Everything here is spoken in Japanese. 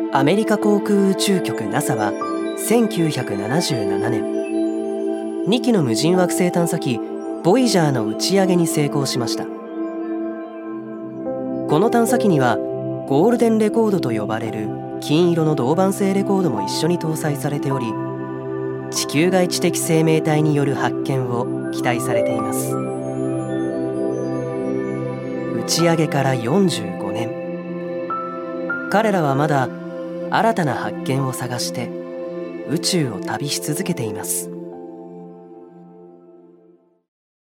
アメリカ航空宇宙局 NASA は1977年、2機の無人惑星探査機ボイジャーの打ち上げに成功しました。この探査機にはゴールデンレコードと呼ばれる金色の銅板製レコードも一緒に搭載されており、地球外知的生命体による発見を期待されています。打ち上げから45年、彼らはまだ新たな発見を探して宇宙を旅し続けています。